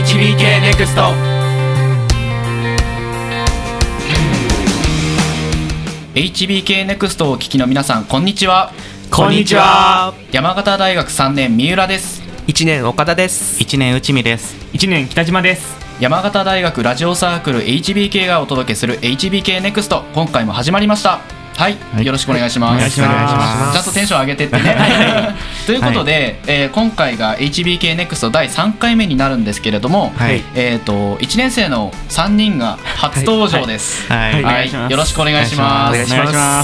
HBK ネクスト。 HBK ネクストをお聞きの皆さん、こんにちは。 こんにちは。 山形大学3年三浦です。 1年岡田です。 1年内海です。 1年北島です。 山形大学ラジオサークル HBK がお届けする HBK ネクスト、今回も始まりました。はい、よろしくお願いします。 お願いします。 ちゃんとテンション上げてってねということで、今回が HBK ネクスト第3回目になるんですけれども、1年生の3人が初登場です。よろしくお願いします。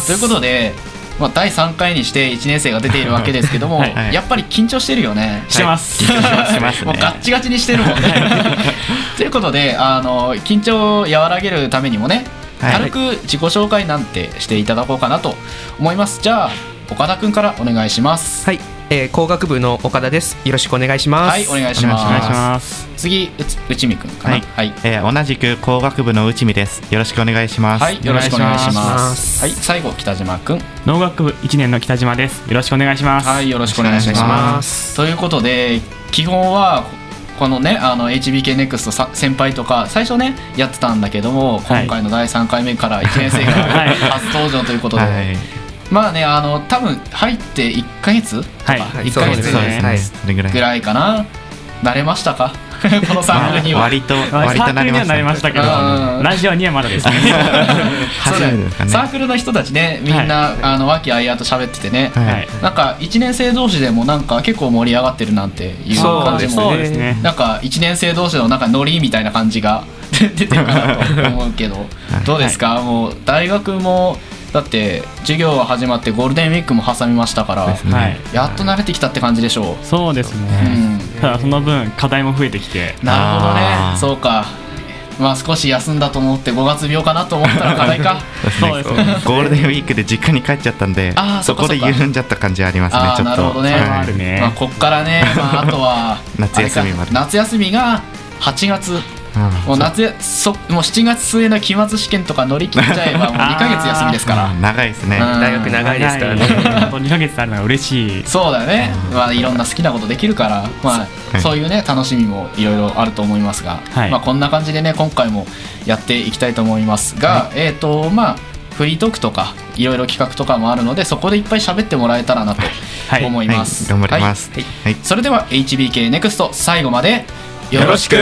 ということで、第3回にして1年生が出ているわけですけども、やっぱり緊張してるよね。 してます。 もうガッチガチにしてるもんねということで、緊張を和らげるためにもね、軽く自己紹介なんてしていただこうかなと思います。じゃあ岡田くんからお願いします。 はい、工学部の岡田です。よろしくお願いします。 はい、お願いします。次、内海くんかな。 同じく工学部の内海です。よろしくお願いします。 はい、よろしくお願いします。はい、最後北島くん。 農学部1年の北島です。よろしくお願いします。 はい、よろしくお願いします。ということで、基本はこのね、HBK ネクスト先輩とか最初ねやってたんだけども、今回の第3回目から1年生が初登場ということで、まあね、多分入って1ヶ月とか1ヶ月ぐらいかな。慣れましたかこのサークルには。 割と慣れましたけど、ラジオにはまだですねサークルの人たちね、みんな和気あいあいと喋っててね、なんか1年生同士でもなんか結構盛り上がってるなんていう感じも、なんか1年生同士のなんかノリみたいな感じが出てるかなと思うけどどうですか。もう大学もだって授業が始まってゴールデンウィークも挟みましたから、やっと慣れてきたって感じでしょう。 そうですね、ただその分課題も増えてきて。 なるほどね。そうか、少し休んだと思って5月病かなと思ったら課題かそうですねゴールデンウィークで実家に帰っちゃったんで、そこで緩んじゃった感じありますね。ちょっとなるほどね。こっからね、あとは夏休みまで。 夏休みが8月、もう7月末の期末試験とか乗り切っちゃえばもう2ヶ月休みですから。 長いですね。 大学長いですからね。 2ヶ月あるのは嬉しい。 そうだよね。いろんな好きなことできるから、そういうね楽しみもいろいろあると思いますが、こんな感じでね今回もやっていきたいと思いますが、フリートークとかいろいろ企画とかもあるので、そこでいっぱい喋ってもらえたらなと思います。 頑張ります。 それでは HBK ネクスト最後までよろしく。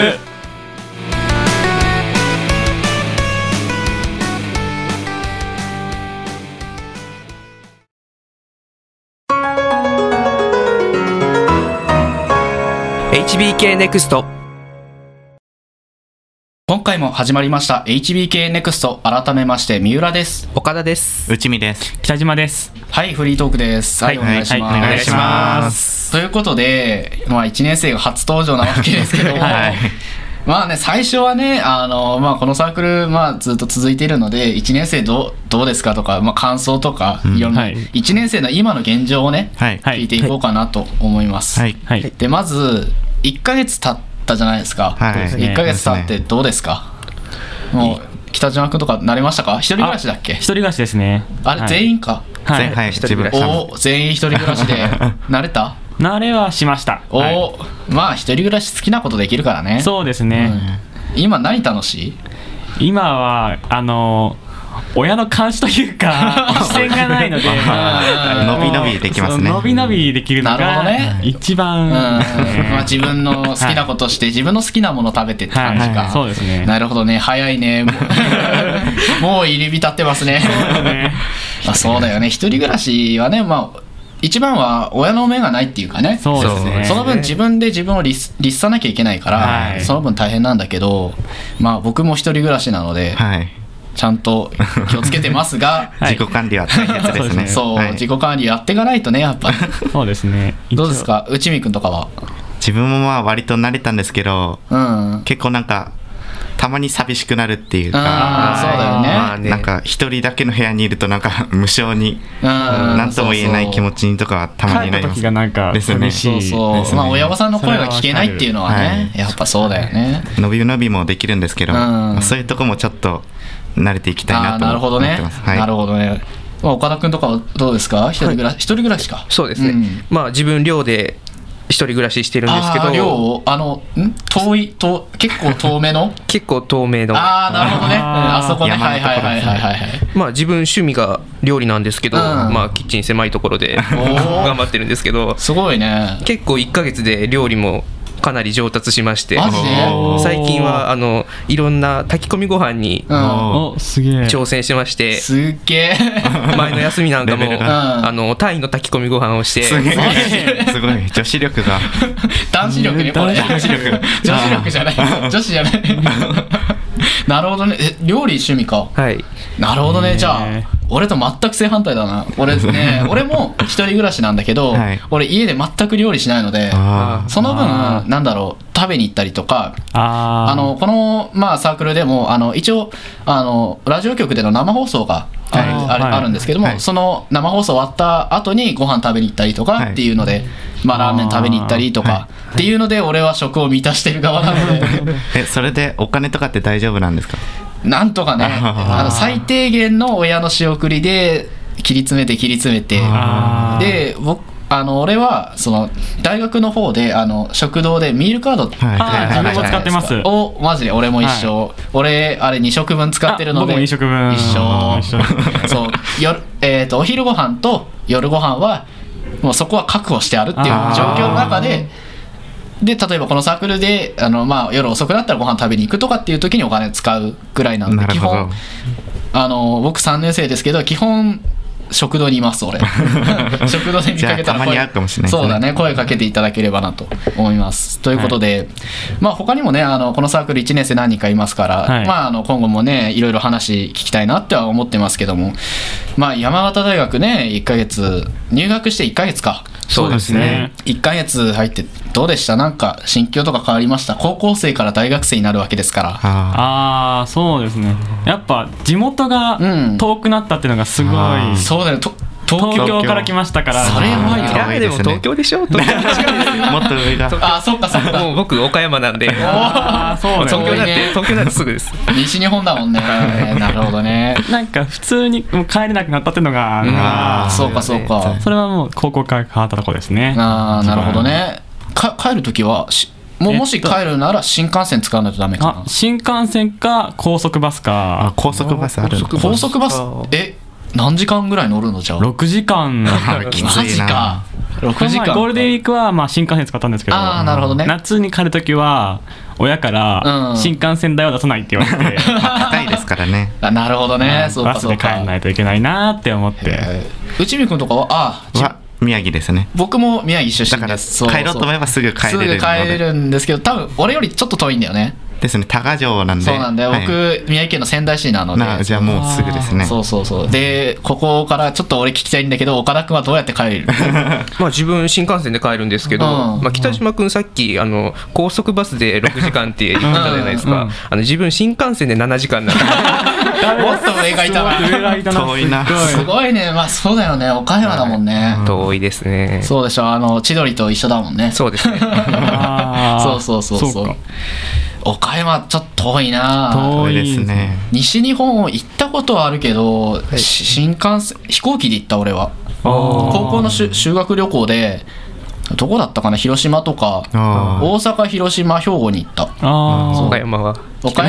HBK ネクスト。 今回も始まりました HBK ネクスト。改めまして三浦です。 岡田です。 内海です。 北島です。 はい、フリートークです。はい、お願いします。 お願いします。 ということで、1年生が初登場なわけですけども最初はね、このサークル、ずっと続いているので、1年生どうですかとか、感想とか、いろんな、1年生の今の現状をね、聞いていこうかなと思います。で、まず、1ヶ月経ったじゃないですか。1ヶ月経ってどうですか。もう、北島君とか慣れましたか。一人暮らしだっけ。一人暮らしですね。 あれ、全員か。 一人暮らし。 全員一人暮らしで、慣れた。 慣れはしました。 一人暮らし好きなことできるからね。 そうですね。 今何楽しい？ 今は親の監視というか視線がないので伸び伸びできますね。 伸び伸びできるのが一番、 自分の好きなことして自分の好きなもの食べてって感じか。 そうですね。 なるほどね。早いね。もう入り浸ってますね。そうだよね。一人暮らしはね、一番は親の目がないっていうかね。 そうですね。 その分自分で自分を律さなきゃいけないから、その分大変なんだけど、僕も一人暮らしなので、ちゃんと気をつけてますが自己管理は大切ですね。 そう、自己管理やっていかないとね、やっぱりそうですね。 どうですか、内海くんとかは。 自分も割と慣れたんですけど、結構なんかたまに寂しくなるっていうか、 そうだよね。 なんか一人だけの部屋にいるとなんか無性に何とも言えない気持ちにとかはたまになります。 帰った時がなんか寂しい。 親御さんの声が聞けないっていうのはね、やっぱそうだよね。 伸び伸びもできるんですけど、そういうとこもちょっと慣れていきたいなと思ってます。 なるほどね。岡田君とかはどうですか。一人暮らしか。 そうですね。自分寮で一人暮らししてるんですけど、 寮結構遠めの結構透明の、 なるほどね、あそこね、はいはいはいはいはい。 まあ自分趣味が料理なんですけど、まあキッチン狭いところで頑張ってるんですけど、 すごいね。 結構1ヶ月で料理もかなり上達しまして、 マジで最近はいろんな炊き込みご飯にすげえ挑戦してまして、 すっげえ前の休みなんかもタイの炊き込みご飯をして、 すごい女子力が男子力ね、これ女子力じゃない女子じゃないなるほどね。料理趣味か。 はい。 なるほどね。じゃあ俺と全く正反対だな。俺も一人暮らしなんだけど、俺家で全く料理しないので、その分なんだろう、食べに行ったりとか、このサークルでも一応ラジオ局での生放送があるんですけども、その生放送終わった後にご飯食べに行ったりとかっていうので、ラーメン食べに行ったりとかっていうので、俺は食を満たしてる側なのでそれでお金とかって大丈夫なんですか？ なんとかね、最低限の親の仕送りで切り詰めてで、俺はその大学の方で食堂でミールカード自分も使ってます。 マジで俺も一緒、俺あれ2食分使ってるので、 僕も2食分一緒そうお昼ご飯と夜ご飯はもうそこは確保してあるっていう状況の中で、例えばこのサークルで夜遅くなったらご飯食べに行くとかっていう時にお金使うぐらいなんで、基本僕3年生ですけど、基本食堂にいます俺食堂で見かけたらたまに会うかもしれないですね。 そうだね、声かけていただければなと思います。ということで、他にもねこのサークル1年生何人かいますから、今後もねいろいろ話聞きたいなっては思ってますけども、山形大学ね1ヶ月入学して1ヶ月か。 そうですね。 1ヶ月入ってどうでした？なんか心境とか変わりました？高校生から大学生になるわけですから。 そうですね。やっぱ地元が遠くなったっていうのがすごい。 そうだよ。 東京から来ましたから。 それはやばいでも東京でしょ。東京もっと上が。 そっかそっか。 もう僕岡山なんで。 そう東京なんてすぐです。 西日本だもんね。なるほどね。 なんか普通に帰れなくなったっていうのが。 そうかそうか。 それはもう高校から変わったとこですね。 なるほどね。帰るときはもし帰るなら新幹線使わないとダメかな。 新幹線か高速バスか。 高速バスある。 高速バス何時間ぐらい乗るの？じゃあ 6時間。 きついな。 6時間。 ゴールデンウィークは新幹線使ったんですけど、 なるほどね。 夏に帰るときは親から新幹線代を出さないって言われて、 高いですからね。 なるほどね。そうかバスで帰らないといけないなって思って。 内海君とかは宮城ですね。 僕も宮城出身です。 だから帰ろうと思えばすぐ帰れる。 すぐ帰れるんですけど、多分俺よりちょっと遠いんだよね。 ですね、多賀城なんで。 そうなんだよ、僕宮城県の仙台市なので。 じゃあもうすぐですね。 そうで、ここからちょっと俺聞きたいんだけど、岡田君はどうやって帰れる？ 自分新幹線で帰るんですけど、北島君さっき高速バスで6時間って言ってたじゃないですか。自分新幹線で7時間なんでもっと上がいたな。 遠いな。 すごいね。そうだよね、岡山だもんね。 遠いですね。 そうでしょ、千鳥と一緒だもんね。 そうですね。 そう岡山ちょっと遠いな。 遠いですね。 西日本行ったことはあるけど、新幹線飛行機で行った俺は。高校の修学旅行でどこだったかな、広島とか大阪、広島、兵庫に行った。 岡山は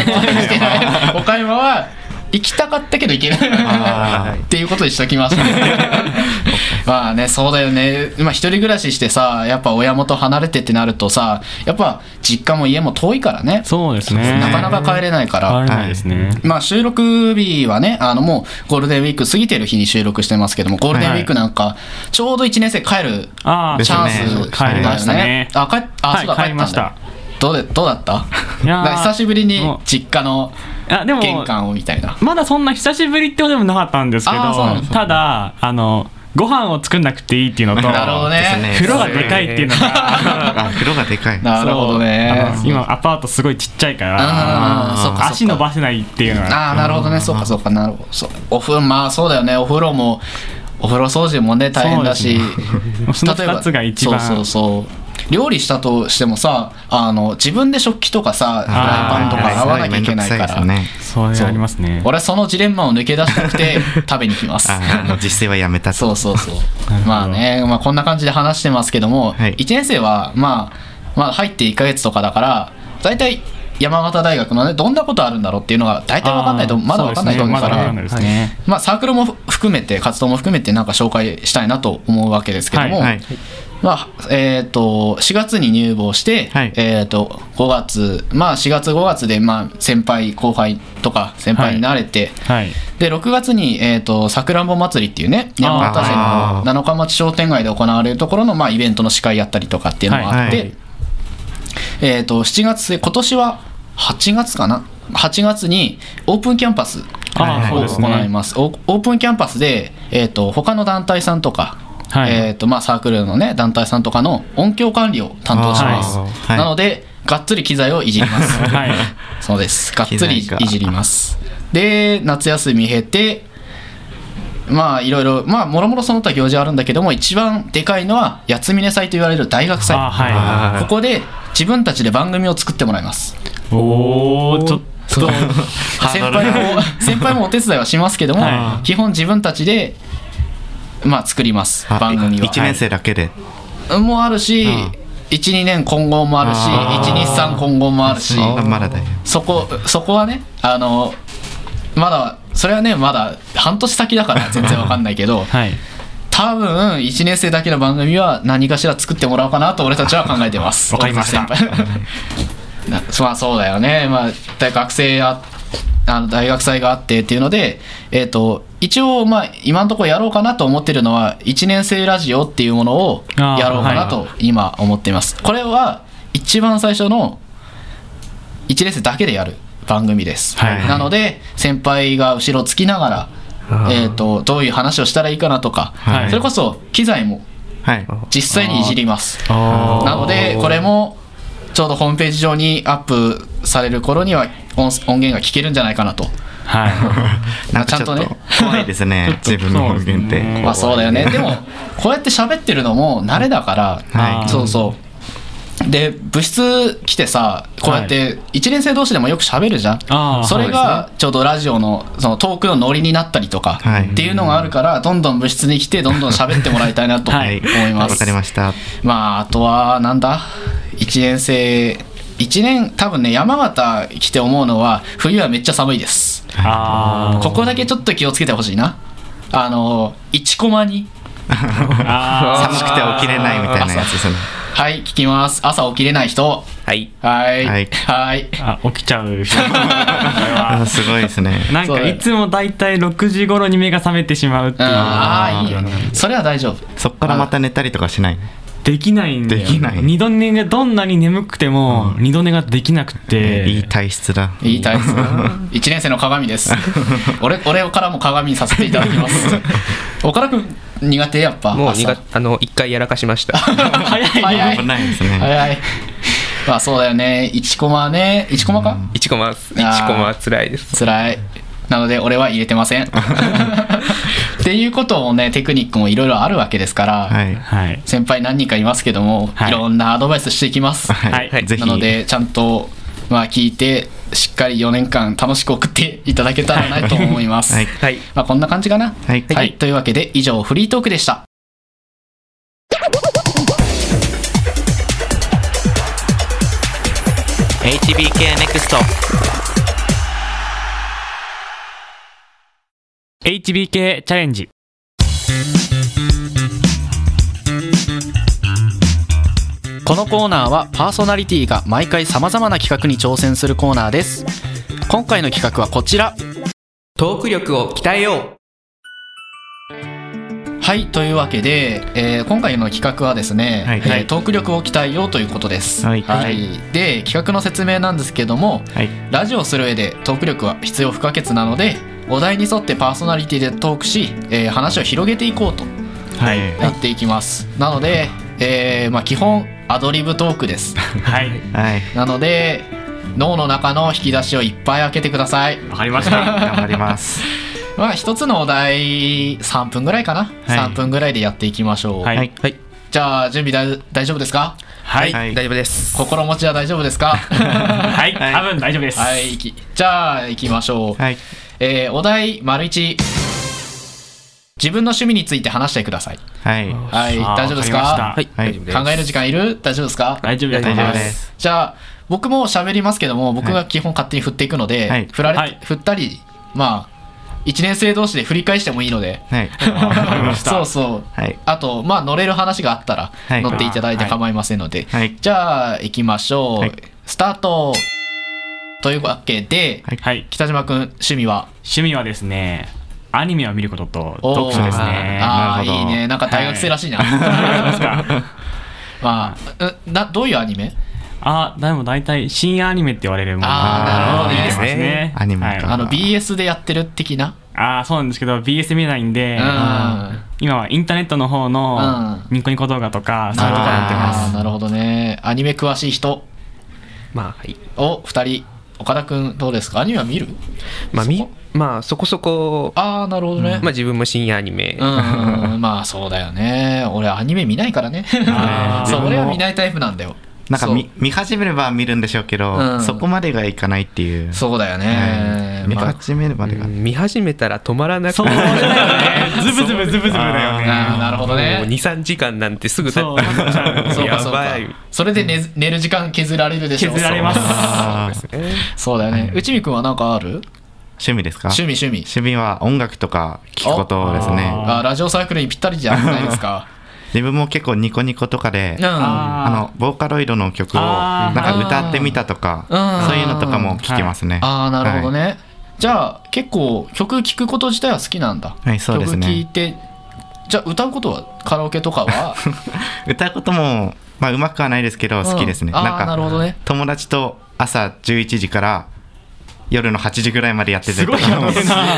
行きたかったけど行けないっていうことにしときましたね。そうだよね。一人暮らししてさ、やっぱ親元離れてってなるとさ、やっぱ実家も家も遠いからね。 そうですね。 なかなか帰れないから。 帰れないですね。 収録日はね、もうゴールデンウィーク過ぎてる日に収録してますけども、ゴールデンウィークなんかちょうど1年生帰るチャンス帰りましたね。 帰りました。どうだった？久しぶりに実家の玄関をみたいな。 まだそんな久しぶりってことでもなかったんですけど、ただご飯を作んなくていいっていうのと、 なるほどね、 風呂がでかいっていうのが風呂がでかい。 なるほどね。 今アパートすごいちっちゃいから足伸ばせないっていうのが。 なるほどね。そうかなるほど。お風呂、そうだよね。お風呂掃除もね大変だし、 その2つが一番。 料理したとしてもさ自分で食器とかさフライパンとか洗わなきゃいけないから、 そうありますね。 俺はそのジレンマを抜け出したくて食べに行きますもう実践はやめたと。 そうまあね、こんな感じで話してますけども、1年生はまあ入って1ヶ月とかだから大体山形大学のねどんなことあるんだろうっていうのが大体分かんないとまだ分かんないと思うから、サークルも含めて活動も含めてなんか紹介したいなと思うわけですけども、4月に入部をして、5月4月5月で先輩後輩とか先輩になれて、で6月にさくらんぼ祭りっていうね山形市の七日町商店街で行われるところのイベントの司会やったりとかっていうのがあって、7月今年は8月かな8月にオープンキャンパスを行います。オープンキャンパスで、他の団体さんとか、サークルのね団体さんとかの音響管理を担当します。なのでがっつり機材をいじります。そうです、がっつりいじります。で夏休み経ていろいろもろもろその他行事あるんだけども、一番でかいのは八つ峰祭と言われる大学祭。ここで自分たちで番組を作ってもらいます。 ちょっと先輩もお手伝いはしますけども、基本自分たちで作ります。番組は 1年生だけでもあるし、1,2 年今後もあるし、1,2,3 今後もあるし、そこはねまだそれはねまだ半年先だから全然わかんないけど、多分1年生だけの番組は何かしら作ってもらおうかなと俺たちは考えてます。 わかりました。 そうだよね。大学祭があってっていうので、一応今のところやろうかなと思ってるのは1年生ラジオっていうものをやろうかなと今思っています。これは一番最初の1年生だけでやる番組です。なので先輩が後ろつきながらどういう話をしたらいいかなとか、それこそ機材も実際にいじります。なのでこれもちょうどホームページ上にアップされる頃には音源が聞けるんじゃないかなと。 ちゃんとね怖いですね自分の音源って。 そうだよね。でもこうやって喋ってるのも慣れだから、そうで部室来てさこうやって1年生同士でもよく喋るじゃん。それがちょうどラジオのそのトークのノリになったりとかっていうのがあるから、どんどん部室に来てどんどん喋ってもらいたいなと思います。 わかりました。 あとはなんだ1年生1年多分ね山形来て思うのは冬はめっちゃ寒いです。ここだけちょっと気をつけてほしいな。1コマに寒くて起きれないみたいなやつですね。 聞きます。朝起きれない人。 起きちゃうすごいですね。 なんかいつもだいたい6時頃に目が覚めてしまうっていう。 いいよね。それは大丈夫。 そっからまた寝たりとかしない？ できないんだよ。二度寝がどんなに眠くても二度寝ができなくて。 いい体質だ。 いい体質1年生の鏡です。俺からも鏡にさせていただきます。岡田君苦手やっぱ。 もう1回やらかしました。 早い危ないですね。 早い。そうだよね。1コマね。1コマか ？1コマは辛いです。 辛い。なので俺は入れてません。っていうこともねテクニックもいろいろあるわけですから、先輩何人かいますけども、いろんなアドバイスしていきます。なのでちゃんと聞いてしっかり4年間楽しく送っていただけたらなと思います。こんな感じかな。というわけで以上フリートークでした。 HBK ネクスト HBK チャレンジ。 このコーナーはパーソナリティが毎回さまざまな企画に挑戦するコーナーです。今回の企画はこちら。 トーク力を鍛えよう。 というわけで、今回の企画はですね、トーク力を鍛えようということです。で企画の説明なんですけども、ラジオをする上でトーク力は必要不可欠なので、お題に沿ってパーソナリティでトークし、話を広げていこうとやっていきます。なので、基本アドリブトークです。なので脳の中の引き出しをいっぱい開けてください。 わかりました。 頑張ります。 一つのお題3分ぐらいかな、3分ぐらいでやっていきましょう。じゃあ準備大丈夫ですか？ はい、 大丈夫です。 心持ちは大丈夫ですか？ はい、多分大丈夫です。 はい、じゃあ行きましょう。はい、お題1、自分の趣味について話してください。 はい、 はい、大丈夫ですか？ はい、 考える時間いる？大丈夫ですか？ 大丈夫です。 じゃあ僕も喋りますけども、僕が基本勝手に振っていくので、振ったり、まあ1年生同士で振り返してもいいので、そうそう、あとまあ乗れる話があったら乗っていただいて構いませんので、じゃあ行きましょう。スタート。というわけで、北島君趣味はですね、アニメを見ることと読書ですね。 ああ、いいね。なんか大学生らしいな。まあどういうアニメ？ でも大体深夜アニメって言われるものがいいですね。 アニメ BS でやってる的な？ そうなんですけど BS 見れないんで、今はインターネットの方のニコニコ動画とかそういうところやってます。 なるほどね。アニメ詳しい人、 まあはい、 2人。岡田君どうですか？アニメは見る？ まあそこそこ。 なるほどね。 まあ自分も深夜アニメ。 まあそうだよね。俺アニメ見ないからね。そう、俺は見ないタイプなんだよ。 なんか見始めれば見るんでしょうけど、そこまでがいかないっていう。 そうだよね。 見始めるまでが。 見始めたら止まらなくて。 ズブズブだよね。 なるほどね。 2、3時間なんてすぐ経っちゃう。そうかそうか。それで寝る時間削られるでしょ。 削られます。 そうだよね。内海君は何かある？ 趣味ですか？ 趣味は音楽とか聴くことですね。 ラジオサークルにぴったりじゃないですか。 自分も結構ニコニコとかで、ボーカロイドの曲をなんか歌ってみたとか、そういうのとかも聴きますね。 なるほどね。じゃあ結構曲聴くこと自体は好きなんだ。 はい、そうですね。 曲聴いて、じゃあ歌うことはカラオケとかは？ 歌うこともまあうまくはないですけど好きですね。なんなるほどね。 友達と朝11時から夜の8時ぐらいまでやってて、 すごいな。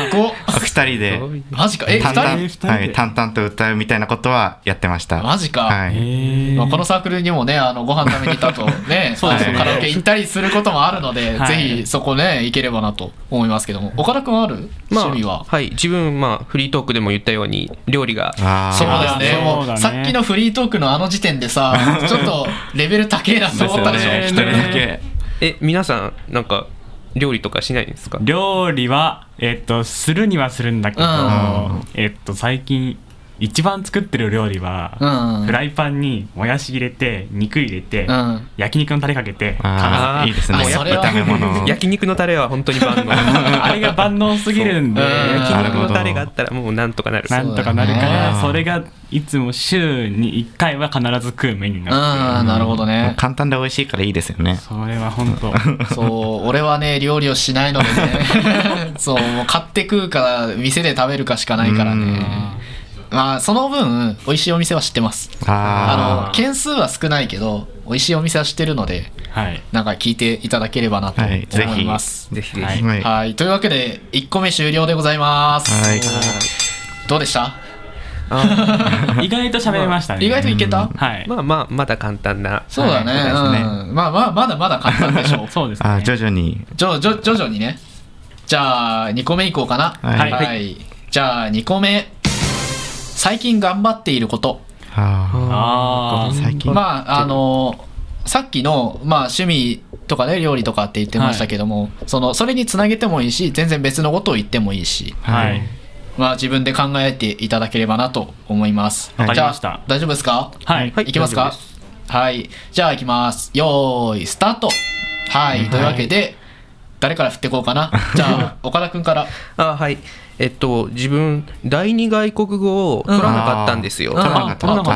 2人でマジか。 淡々と歌うみたいなことはやってました。 マジか。このサークルにもね、ご飯食べに行った後ね、カラオケ行ったりすることもあるので、ぜひそこね行ければなと思いますけども。岡田君ある？趣味は？ はい、自分フリートークでも言ったように料理が。 そうですね。もうさっきのフリートークの時点でさ、ちょっとレベル高えなと思ったでしょ。 一人だけ。 皆さんなんか料理とかしないんですか？ 料理はするにはするんだけど、最近一番作ってる料理は、フライパンにもやし入れて肉入れて、焼肉のタレかけて、 いいですね。炒め物。 焼肉のタレは本当に万能。 あれが万能すぎるんで、 焼肉のタレがあったらもうなんとかなる。 なんとかなるから、それがいつも週に1回は必ず食うメニューになって。 なるほどね。 簡単で美味しいからいいですよね。 それは本当。 そう、俺はね料理をしないのでね。そう、もう買って食うか店で食べるかしかないからね。まあその分美味しいお店は知ってます。件数は少ないけど美味しいお店は知ってるので、なんか聞いていただければなと思います。 ぜひ。 はい。というわけで1個目終了でございます。どうでした？ 意外と喋れましたね。 意外といけた？ まだ簡単な。 そうだね。まだまだ簡単でしょう。 そうですね。 徐々 にね。じゃあ2個目いこうかな。じゃあ2個目。最近頑張っていること。 最近。 さっきの趣味とかね料理とかって言ってましたけども、それにつなげてもいいし、全然別のことを言ってもいいし、自分で考えていただければなと思います。 わかりました。 大丈夫ですか？いきますか？はい。じゃあいきます。よーいスタート。はい。というわけで誰から振っていこうかな。じゃあ岡田君から。 はい。自分第二外国語を取らなかったんですよ。 取らなかった。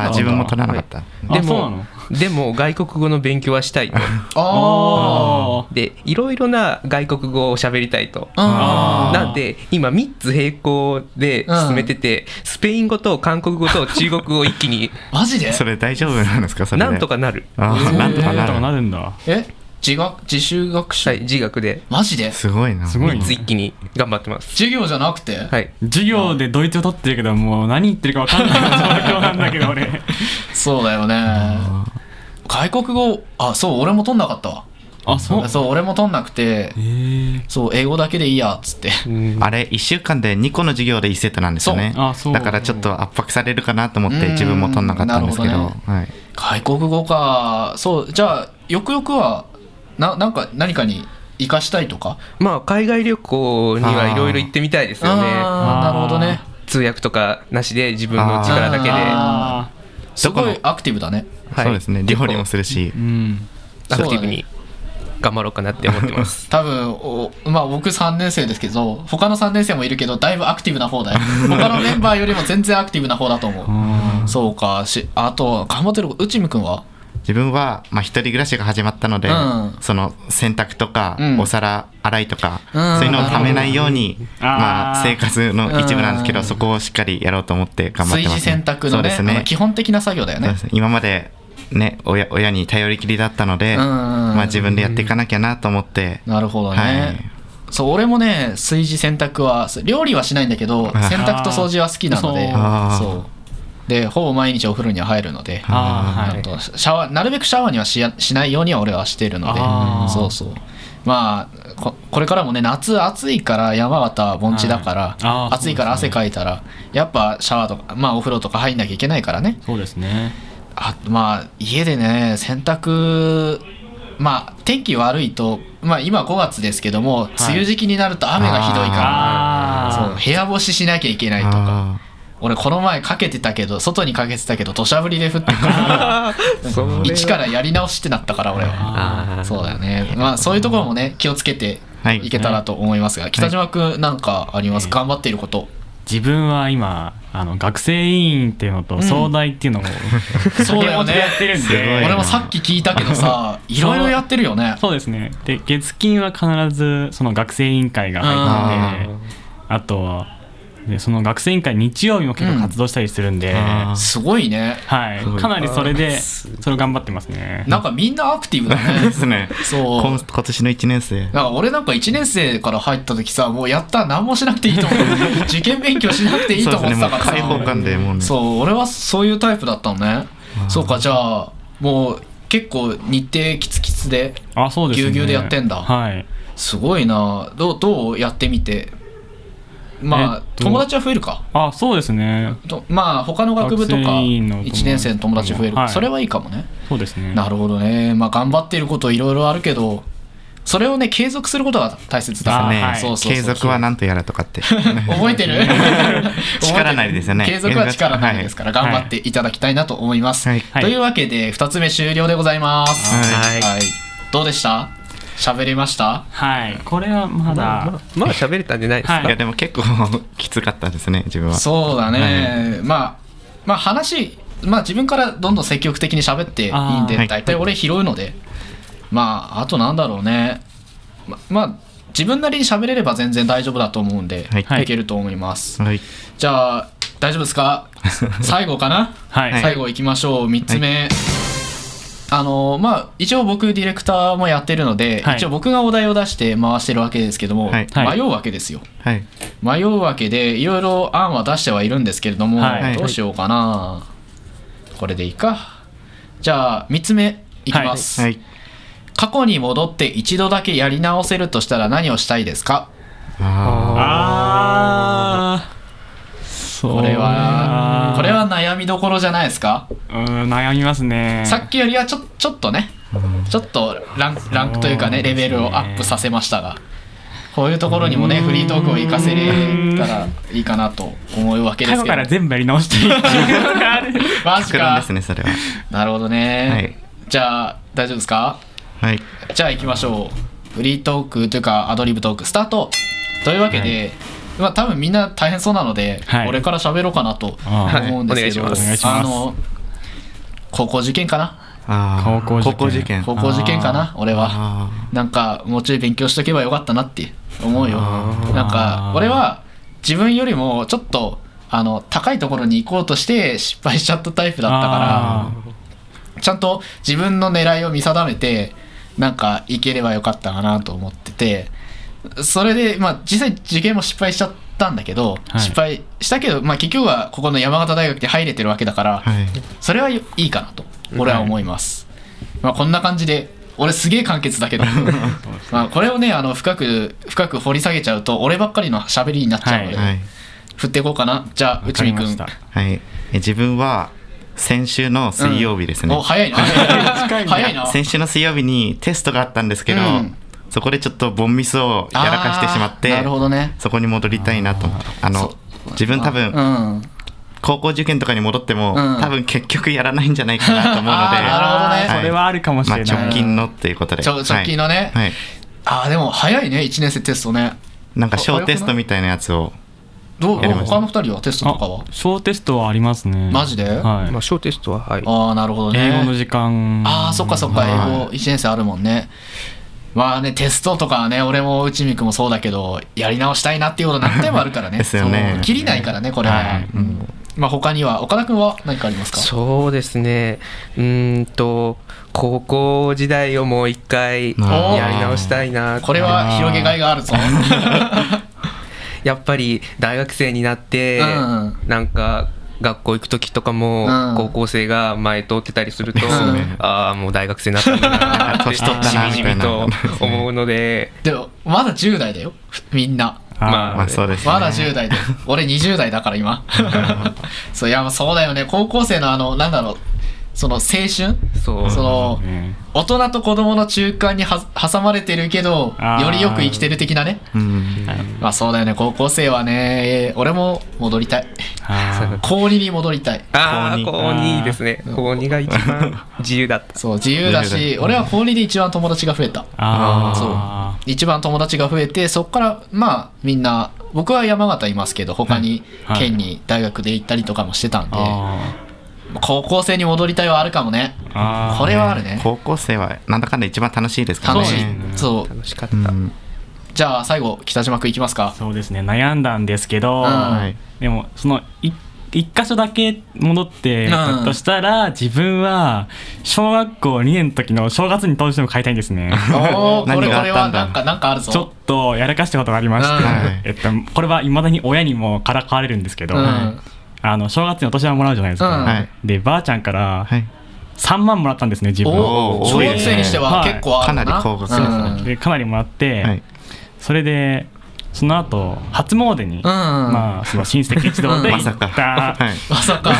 自分も取らなかった。 でも外国語の勉強はしたいと。でいろいろな外国語を喋りたいと。なんで今3つ並行で進めてて、スペイン語と韓国語と中国語を一気に。 マジで？ それ大丈夫なんですか？それなんとかなる。 なんとかなるんだ。 自習学習？ 自学で。 マジで？ すごいな。 3つ一気に頑張ってます。 授業じゃなくて？ はい。 授業でドイツを取ってるけど、もう何言ってるか分かんない状況なんだけど俺。 そうだよね。外国語、そう俺も取んなかったわ。 あ、 そう俺も取んなくて、そう英語だけでいいやっつって、 あれ1週間で2個の授業で1セットなんですよね。だからちょっと圧迫されるかなと思って自分も取んなかったんですけど、 ね、はい、外国語か。そうじゃあよくよくはなんか何かに生かしたいとか、 まあ海外旅行にはいろいろ行ってみたいですよね。 なるほどね。 通訳とかなしで自分の力だけで。 すごいアクティブだね。 そうですね、料理もするし、 アクティブに頑張ろうかなって思ってます。 多分まあ僕3年生ですけど、他の3年生もいるけどだいぶアクティブな方だよ。他のメンバーよりも全然アクティブな方だと思う。そうか。あと頑張ってる内海くんは？ 自分は一人暮らしが始まったので、その洗濯とかお皿洗いとか、そういうのをためないように、生活の一部なんですけど、そこをしっかりやろうと思って頑張ってます。 炊事洗濯のね、基本的な作業だよね。 今までね、親に頼りきりだったので、自分でやっていかなきゃなと思って。 なるほどね。そう俺もね、炊事洗濯は料理はしないんだけど、洗濯と掃除は好きなので、そうでほぼ毎日お風呂には入るので、シャワーなるべくシャワーにはしないようには俺はしているので、そうまあこれからもね、夏暑いから山形盆地だから、暑いから汗かいたらやっぱシャワーとか、お風呂とか入んなきゃいけないからね。 そうですね。 家でね洗濯、天気悪いと、今5月ですけども、梅雨時期になると雨がひどいから、そう部屋干ししなきゃいけないとか。俺この前かけてたけど、外にかけてたけど土砂降りで降ってくる一からやり直しってなったから俺は。そうだよね。そういうところもね気をつけていけたらと思いますが、北島くんなんかあります？頑張っていること。 自分は今学生委員っていうのと総代っていうのをそうだよね、やってるんで、俺もさっき聞いたけどさ、いろいろやってるよね。 そうですね。で月金は必ずその学生委員会が入ってて、あとはでその学生委員会日曜日も結構活動したりするんで、 すごいね。 はい、かなりそれを頑張ってますね。 なんかみんなアクティブだね。 ですね。 そう今年の1年生。 俺なんか1年生から入った時さ、もうやったら何もしなくていいと思う。受験勉強しなくていいと思ってたからさ。 開放感でもうね。 そう俺はそういうタイプだったのね。そうか、じゃあもう結構日程キツキツでぎゅうぎゅうでやってんだ。 はい。 すごいな。どうやってみて。友達は増えるか。 そうですね。 他の学部とか1年生の友達増える、それはいいかもね。 そうですね。 なるほどね。頑張っていることいろいろあるけど、それをね継続することが大切だからね。 継続はなんとやらとかって覚えてる？ 力なりですよね。 継続は力なりですから、頑張っていただきたいなと思います。というわけで2つ目終了でございます。どうでした？喋れました？ はい、これはまだ喋れたんじゃないですか。 いやでも結構きつかったですね、自分は。 そうだね。話自分からどんどん積極的に喋っていいんで、大体俺拾うので、あとなんだろうね。自分なりに喋れれば全然大丈夫だと思うんで、いけると思います。じゃあ大丈夫ですか？最後かな？最後いきましょう。3つ目。一応僕ディレクターもやってるので、一応僕がお題を出して回してるわけですけども、迷うわけですよ。迷うわけでいろいろ案は出してはいるんですけれども、どうしようかな。これでいいか。じゃあ3つ目いきます。過去に戻って一度だけやり直せるとしたら何をしたいですか？これは悩みどころじゃないですか？ 悩みますね。 さっきよりはちょっとね、ちょっとランクというかね、レベルをアップさせましたが、こういうところにもねフリートークを活かせれたらいいかなと思うわけですけど、 最後から全部やり直していいっていうのがある。 マジか。 ですね、それは。 なるほどね。じゃあ大丈夫ですか？じゃあ行きましょう。フリートークというかアドリブトークスタートというわけで、多分みんな大変そうなので、俺から喋ろうかなと思うんですけど、高校受験かな。 高校受験かな。俺はなんかもうちょい勉強しとけばよかったなって思うよ。なんか俺は自分よりもちょっと高いところに行こうとして失敗しちゃったタイプだったから、ちゃんと自分の狙いを見定めてなんか行ければよかったかなと思ってて、それで実際受験も失敗しちゃったんだけど、失敗したけど結局はここの山形大学で入れてるわけだから、それはいいかなと俺は思います。こんな感じで俺すげえ簡潔だけどまあこれをね深く掘り下げちゃうと俺ばっかりの喋りになっちゃうので、振っていこうかな。じゃあ内海くん。 はい、自分は先週の水曜日ですね。 お早いな早いな。 先週の水曜日にテストがあったんですけど、そこでちょっとボンミスをやらかしてしまって、 なるほどね、 そこに戻りたいなと。自分多分、高校受験とかに戻っても、多分結局やらないんじゃないかなと思うので、 なるほどね、 それはあるかもしれない。 直近のっていうことで。 直近のね。でも早いね、1年生テストね。 なんか小テストみたいなやつを。 他の2人はテストとかは？ 小テストはありますね。 マジで？ まあ小テストはなるほどね。 英語の時間。 そっかそっか、英語1年生あるもんね。まあね、テストとかはね、俺も内海くんもそうだけど、やり直したいなっていうこと何回もあるからね。 ですよね。 切りないからね、これは。まあ他には岡田くんは何かありますか？ そうですね。高校時代をもう一回やり直したいな。 これは広げがいがあるぞ。 やっぱり大学生になって、なんか学校行く時とかも高校生が前通ってたりすると、もう大学生になったんだなってしみじみと思うので。 でもまだ10代だよみんな。 まあそうですね。 まだ10代で俺20代だから今そうだよね。高校生のなんだろう、その青春、大人と子供の中間に挟まれてるけどよりよく生きてる的なね。まあそうだよね。高校生はね、俺も戻りたい。高2に戻りたい。 高2ですね。高2が一番自由だった。 そう自由だし、俺は高2で一番友達が増えた。一番友達が増えて、そっからまあみんな、僕は山形いますけど他に県に大学で行ったりとかもしてたんで、高校生に戻りたいはあるかもね。これはあるね。 高校生はなんだかんだ一番楽しいですからね。 楽しかった。 じゃあ最後北島君いきますか。 そうですね、悩んだんですけど、でもその一箇所だけ戻ってとしたら、自分は小学校2年の時の正月にどうしても買いたいんですね。 これはなんかあるぞ。 ちょっとやらかしたことがありまして、これはいまだに親にもからかわれるんですけど、正月にお年玉もらうじゃないですか。でばあちゃんから3万もらったんですね、自分。 小学生にしては結構あるな。 かなり高額でかなりもらって、それでその後初詣に、まあその親戚一同で行ったまさか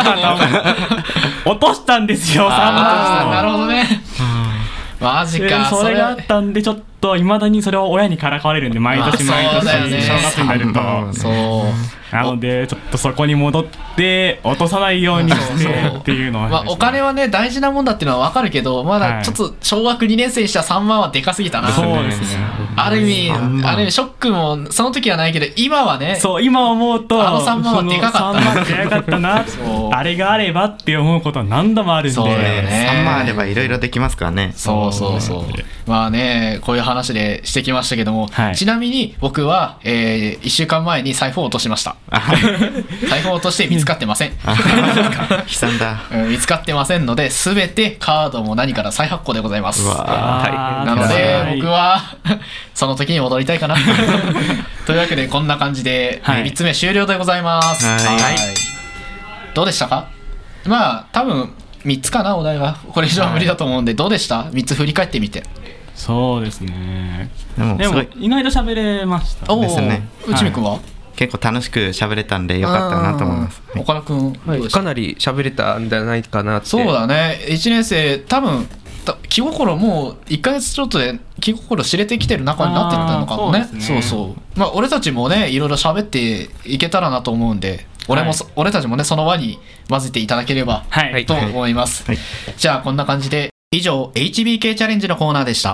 落としたんですよ、3万。 なるほどね。マジか。 それがあったんで、ちょっといまだにそれを親にからかわれるんで、毎年正月になると。なのでちょっとそこに戻って落とさないようにしてっていうのは、 お金はね大事なもんだっていうのは分かるけど、まだちょっと小学2年生にしたら3万はでかすぎたな。 そうですね。 ある意味ショックもその時はないけど、今はね、 今思うと 3万はでかかった。 3万でかかったなあれがあればって思うことは何度もあるんで。 そうだよね。 3万あればいろいろできますからね。 まあね、こういう話でしてきましたけども、ちなみに僕は1週間前に財布を落としました。財布を落として見つかってません。 悲惨だ。 見つかってませんので、全てカードも何から再発行でございます。なので僕はその時に戻りたいかなというわけでこんな感じで3つ目終了でございます。どうでしたか？まあ多分3つかな、お題は。これ以上は無理だと思うんで、どうでした？3つ振り返ってみて。 そうですね、でも意外と喋れましたですね。 内海君は結構楽しく喋れたんでよかったなと思います。 岡田君かなり喋れたんじゃないかなって。 そうだね、1年生多分気心もう1ヶ月ちょっとで気心知れてきてる仲になってったのかもね。まあ俺たちもねいろいろ喋っていけたらなと思うんで、俺たちもねその輪に混ぜていただければと思います。じゃあこんな感じで以上 HBK チャレンジのコーナーでした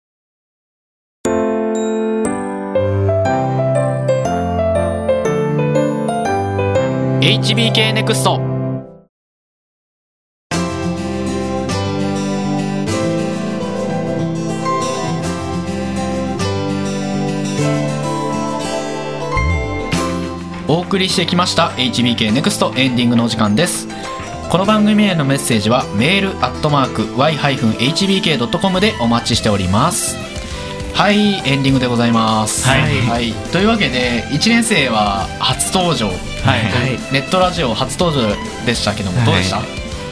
。HBK ネクスト。お送りしてきました HBK ネクストエンディングのお時間です。この番組へのメッセージはメール@y-hbk.com でお待ちしております。はい、エンディングでございます。というわけで1年生は初登場、ネットラジオ初登場でしたけども、どうでした？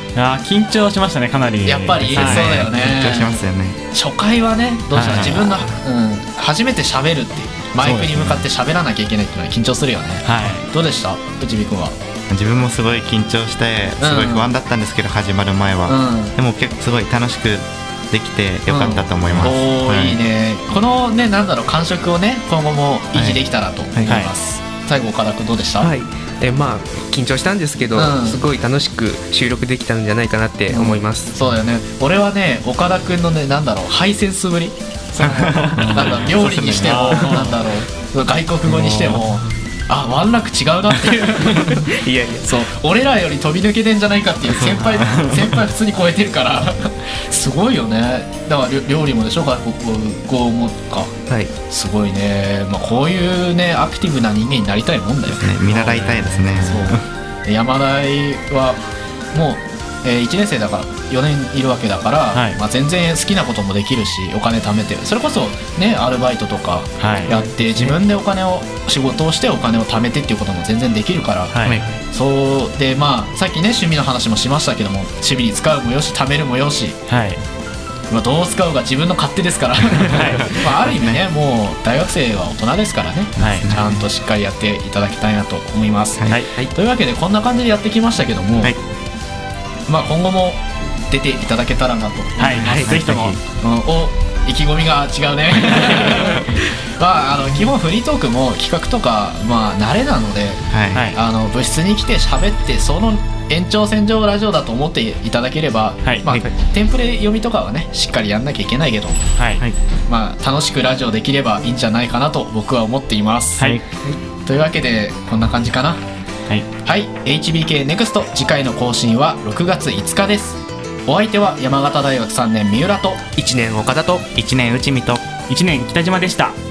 緊張しましたね、かなり。 やっぱり、そうだよね。 緊張しますよね。 初回はね、どうしたら自分の、初めて喋るっていうマイクに向かって喋らなきゃいけないっていうのは緊張するよね。どうでした、内海君は？ 自分もすごい緊張してすごい不安だったんですけど、始まる前は、でも結構すごい楽しくできてよかったと思います。 いいね。このね、なんだろう、感触をね今後も維持できたらと思います。最後岡田君どうでした？ まあ緊張したんですけど、すごい楽しく収録できたんじゃないかなって思います。 そうだよね。俺はね、岡田君のね、なんだろう、ハイセンスぶり、なんだろう、料理にしてもなんだろう、外国語にしても、ワンランク違うなっていういやいや、そう俺らより飛び抜けてんじゃないかっていう先輩普通に超えてるからすごいよね。だから料理もでしょ、外国語もか。すごいね。こういうねアクティブな人間になりたいもんだよね。 見習いたいですね。 そう山大はもう1年生だから4年いるわけだから、全然好きなこともできるし、お金貯めて、それこそねアルバイトとかやって、自分で仕事をしてお金を貯めてっていうことも全然できるから、そうで、さっきね趣味の話もしましたけども、趣味に使うもよし貯めるもよし、どう使うか自分の勝手ですからある意味ね、もう大学生は大人ですからね、ちゃんとしっかりやっていただきたいなと思います。というわけでこんな感じでやってきましたけども、今後も出ていただけたらなと思います。ぜひとも。意気込みが違うね基本フリートークも企画とか慣れなので、部室に来て喋って、その延長線上ラジオだと思っていただければ、テンプレ読みとかはねしっかりやんなきゃいけないけど、楽しくラジオできればいいんじゃないかなと僕は思っています。というわけでこんな感じかな。HBK NEXT 次回の更新は6月5日です。お相手は山形大学3年三浦と 1年岡田と 1年内海と 1年北島でした。